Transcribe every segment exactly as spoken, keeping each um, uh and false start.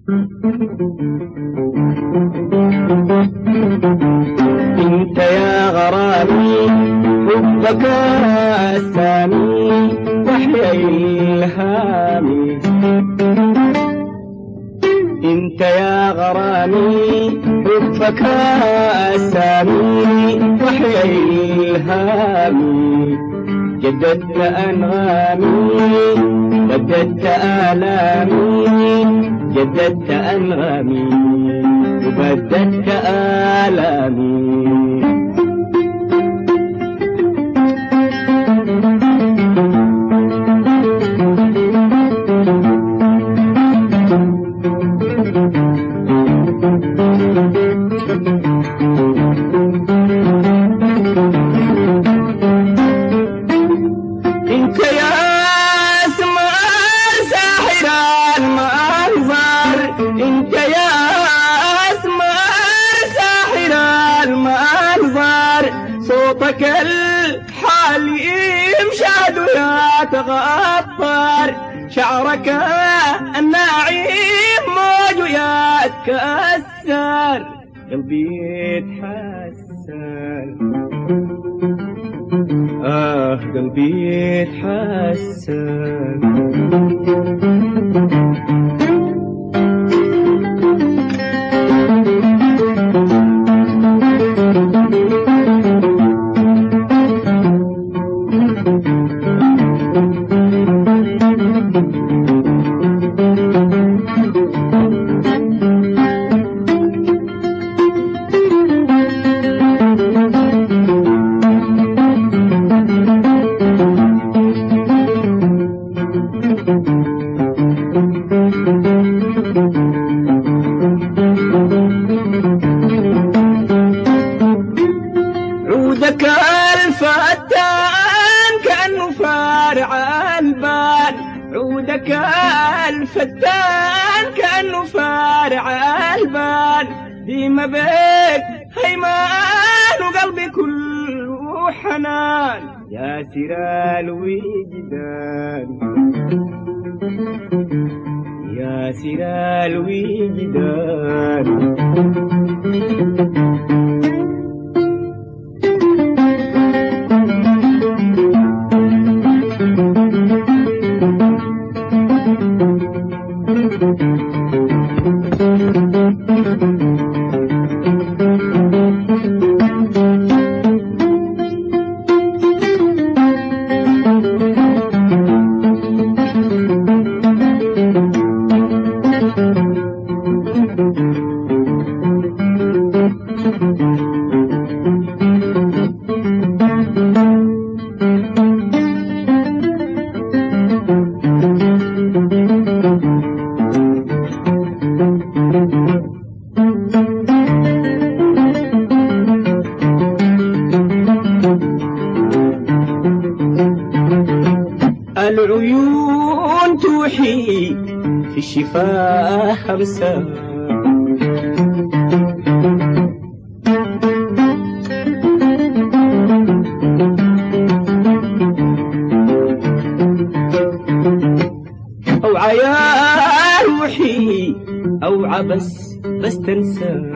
انت يا غرامي حبك السامي وحي الهامي. انت يا غرامي حبك السامي وحي الهامي. جددت أنغامي بددت آلامي، جددت أنغامي وبددت آلامي. انت يا اسمر ساحر المنظر، انت يا اسمر ساحر المنظر. صوتك الحالي مشاد يتغطر، شعرك الناعم موج يتكسر. قلبي يتحسر آه قلبي يتحسر. عودك الفتان كأنه فارع البال، عودك الفتان كأنه فارع البال. ديما بيك هيمان وقلبي كله حنان، يا سرى الوجدان يا سرى الوجدان. العيون توحي في الشفاه خمسة، أوعى يا روحي أوعى بس بس تنسى.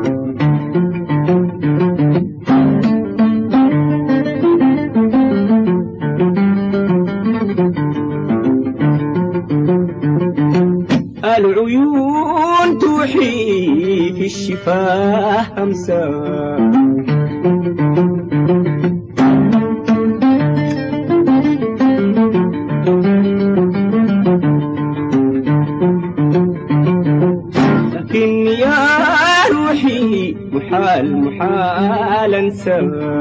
العيون توحي في الشفاه همسة، لكن يا روحي محال محال انسى.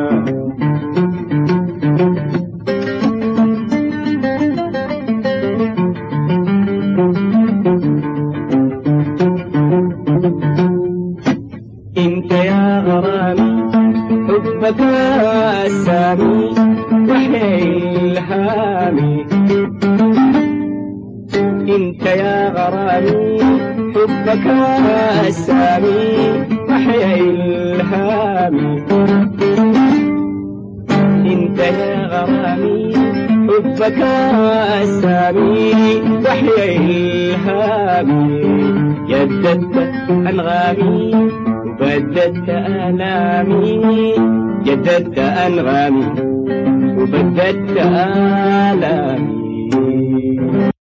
انت يا غرامي حبك السامي وحي الهامي، انت يا غرامي حبك السامي وحي الهامي، انت يا غرامي حبك السامي وحي الهامي. جددت أنغامي وبددت آلامي، جددت أنغامي وبددت آلامي.